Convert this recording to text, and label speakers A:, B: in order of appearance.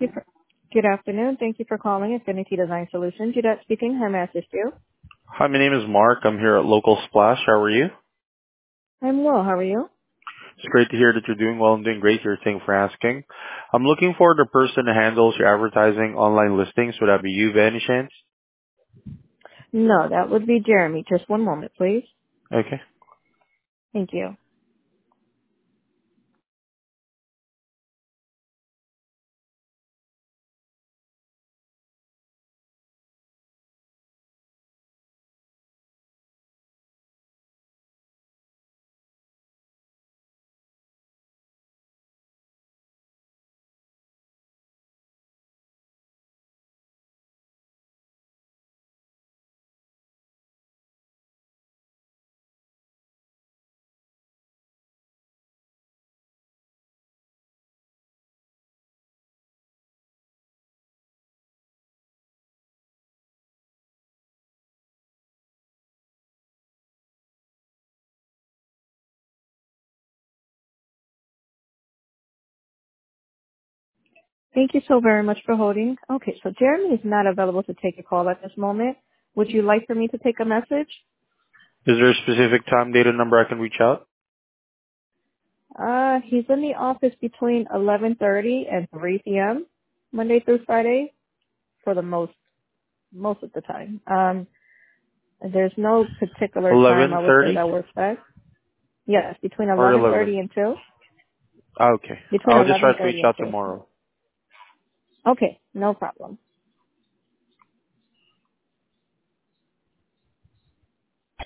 A: you for- Good afternoon. Thank you for calling Affinity Design Solutions. Judette speaking. How may I assist you?
B: Hi, my name is Mark. I'm here at Local Splash. How are you?
A: I'm well. How are you?
B: It's great to hear that you're doing well. I'm doing great here. Thank you for asking. I'm looking for the person that handles your advertising online listings. Would that be you by any chance?
A: No, that would be Jeremy. Just one moment, please.
B: Okay.
A: Thank you. Thank you so very much for holding. Okay, so Jeremy is not available to take a call at this moment. Would you like for me to take a message?
B: Is there a specific time, date, and number I can reach out?
A: He's in the office between 11:30 and 3 p.m. Monday through Friday for the most of the time. There's no particular time I would say
B: 11:30
A: that works best. Yes, between
B: or 11?
A: 11:30 and 2.
B: Okay.
A: Between
B: I'll just try to reach
A: 11:30 and
B: out
A: 2.
B: tomorrow.
A: Okay, no problem.